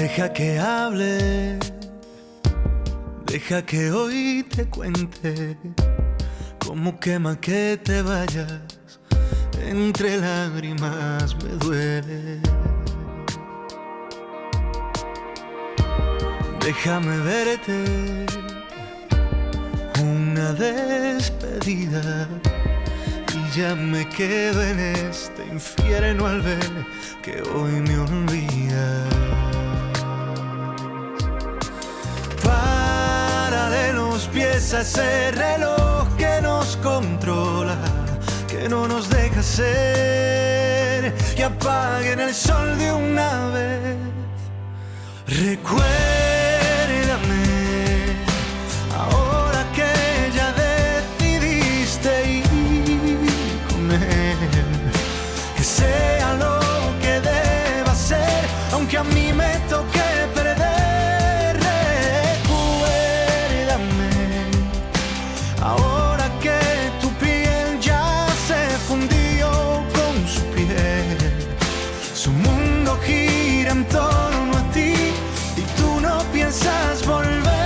Deja que hable, deja que hoy te cuente cómo quema que te vayas, entre lágrimas me duele. Déjame verte una despedida y ya me quedo en este infierno al ver que hoy me olvidas. Párale los pies a ese reloj que nos controla, que no nos deja ser, que apaguen el sol de una vez. Recuérdame, ahora que ya decidiste ir con él, que sea lo que deba ser, aunque a mí me toque perder. Recuérdame, ahora que tu piel ya se fundió con su piel, su mundo gira en torno a ti y tú no piensas volver.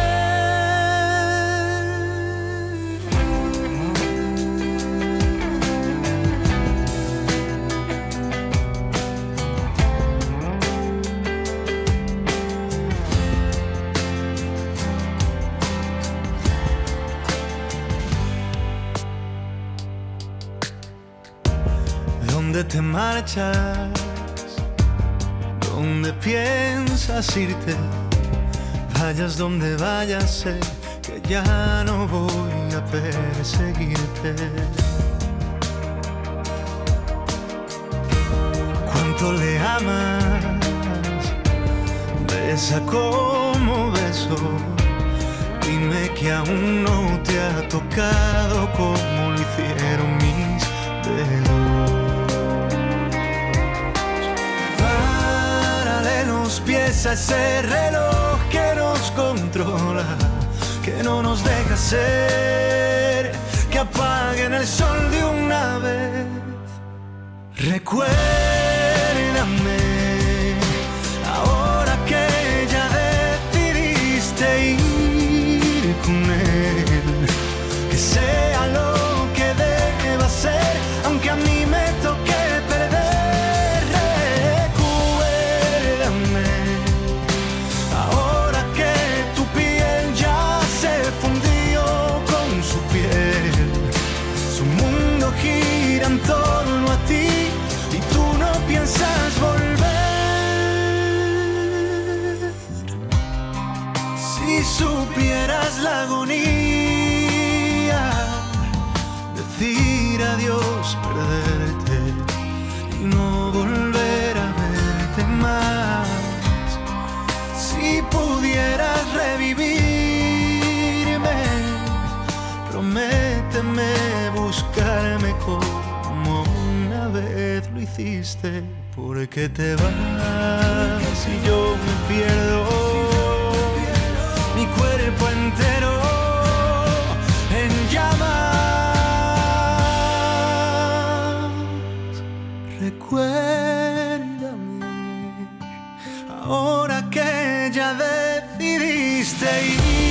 ¿Dónde te marchas? ¿Dónde piensas irte? Vayas donde vayas, sé que ya no voy a perseguirte. ¿Cuánto le amas? Besa como beso. Dime que aún no te ha tocado como lo hicieron mis dedos. Pies a ese reloj que nos controla, que no nos deja ser, que apaguen el sol de una vez. Recuérdame, ahora que ya decidiste ir con él, que sea lo que deba ser, aunque a mí me toque perder. Gira en torno a ti y tú no piensas volver. Si supieras la agonía, decir adiós, perderte y no volver a verte más. Si pudieras revivirme, prométeme buscarme como una vez lo hiciste, porque te vas y yo me pierdo, mi cuerpo entero en llamas. Recuérdame, ahora que ya decidiste ir.